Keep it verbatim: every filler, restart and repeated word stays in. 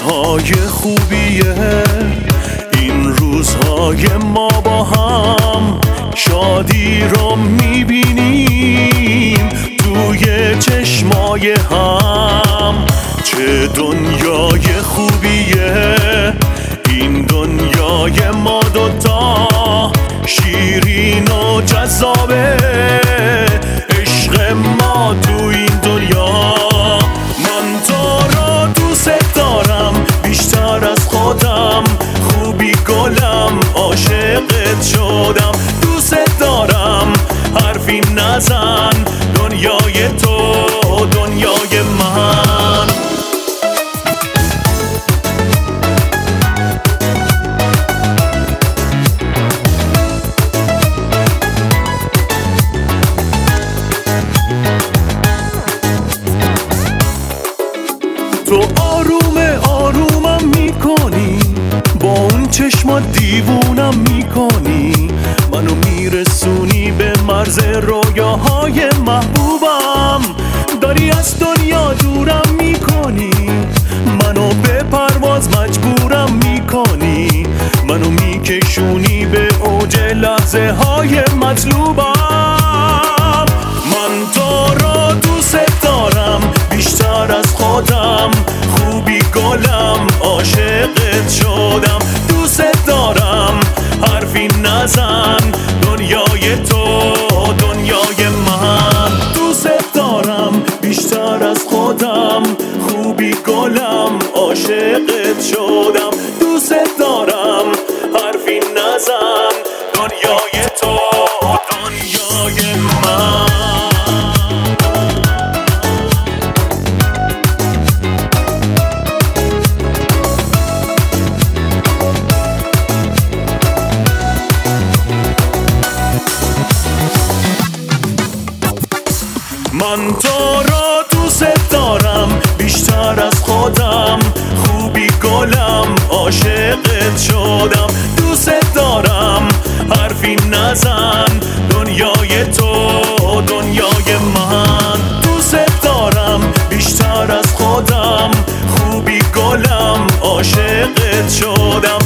روزهای خوبیه، این روزهای ما با هم شادی رو میبینیم توی چشمای هم. چه دنیای خوبیه این دنیای ما دوتا، شیرین و جذابه عشق ما تو این دنیا. من تو رو دوست دارم بیشتر از خودم، خوبی گلم عاشقت شدم. دوست دارم حرفی نزن، دنیای تو دنیای من. تو آروم آرومم میکنی، با اون چشمات دیوونم میکنی، منو میرسونی به مرز رویاهای محبوبم. داری از دنیا دورم میکنی، منو به پرواز مجبورم میکنی، منو میکشونی به اوج لحظه های مطلوبم. من تو رو دوست دارم بیشتر از خودم، خوبی گلم عاشقت شدم. دوست دارم حرفی نزن، دنیای تو دنیای من. دوست دارم بیشتر از خودم، خوبی گلم عاشقت شدم. دوست دارم حرفی نزن، دنیای تو دنیای من. من تو رو دوست دارم بیشتر از خودم، خوبی گلم عاشقت شدم. دوست دارم حرفی نزن، دنیای تو دنیای من. دوست دارم بیشتر از خودم، خوبی گلم عاشقت شدم.